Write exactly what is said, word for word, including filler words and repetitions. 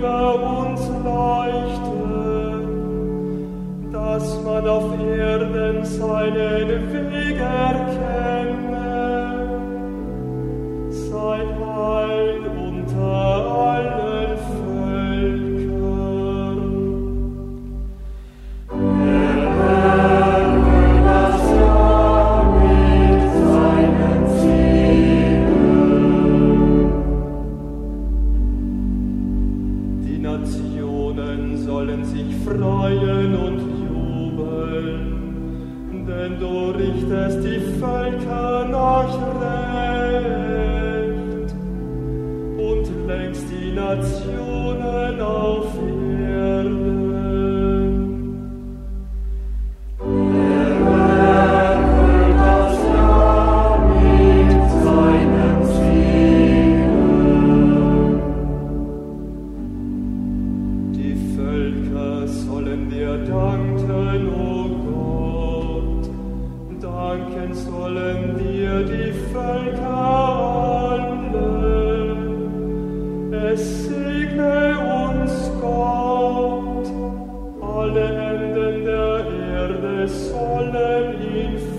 über uns leuchte, dass man auf Erden seinen Weg erkenne. Sei Heil unter allen Völkern. Erwärme das Jahr mit seinen Segen. Die Nationen sollen sich freuen und jubeln, denn du richtest die Völker nach Recht und lenkst die Nationen auf Erden. Erwärme das Jahr mit seinem Segen. Die Völker sollen dir danken, o Gott, danken sollen dir die Völker alle. Es segne uns Gott, alle Enden der Erde sollen ihn